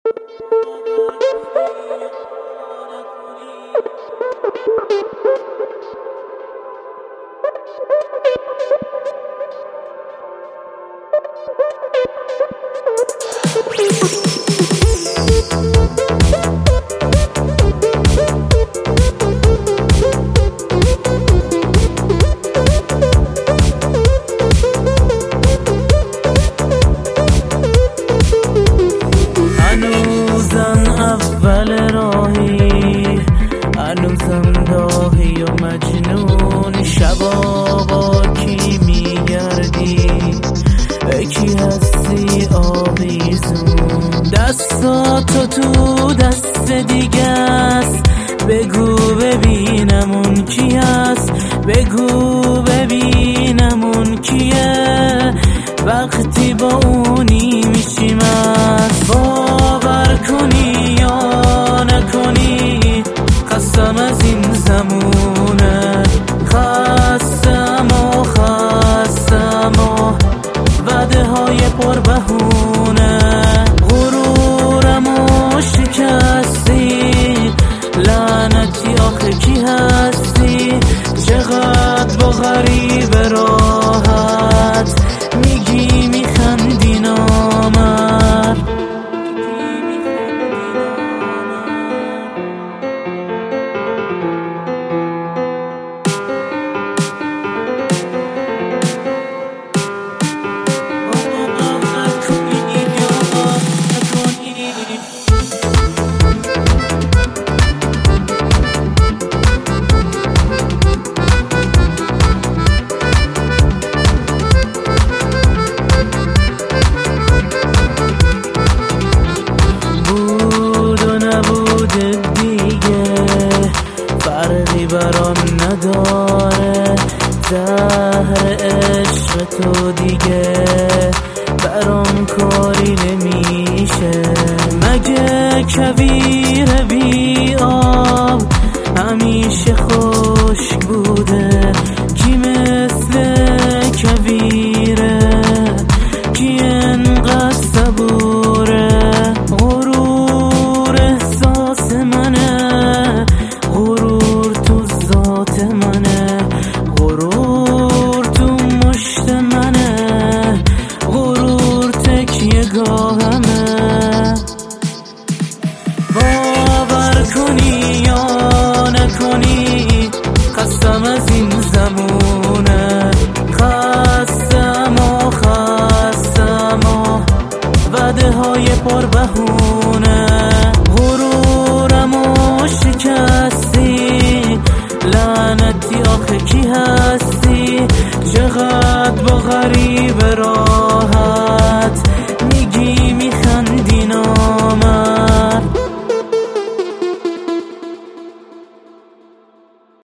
هنوزم داهی و مجنون، شبا با کی میگردی؟ کی هستی آویزون؟ دستاتو تو دست دیگه است، بگو ببینم اون کی هست، بگو ببینم اون کیه. وقتی با اونی میشیم از باور کنی یا نکنی، خستم از این زمونه، خستم و وعده های پر بهونه. غرورمو شکستی، لعنتی آخه کی هستی؟ چقدر با غریب راحت میگی میخندی نامر. فرقی برام نداره، زهر عشق تو دیگه برام کاری نمیشه. مگه کویر بی آب همیشه خشک بوده؟ کی مثل کویره؟ کی انقدر صبوره؟ غرور احساس منه، غرور تو ذات منه، غرور تو مشت منه، غرور تکیه گاهمه. باور کنی یا نکنی، خستم از این زمونه، خستم و وعده های پر بهونه.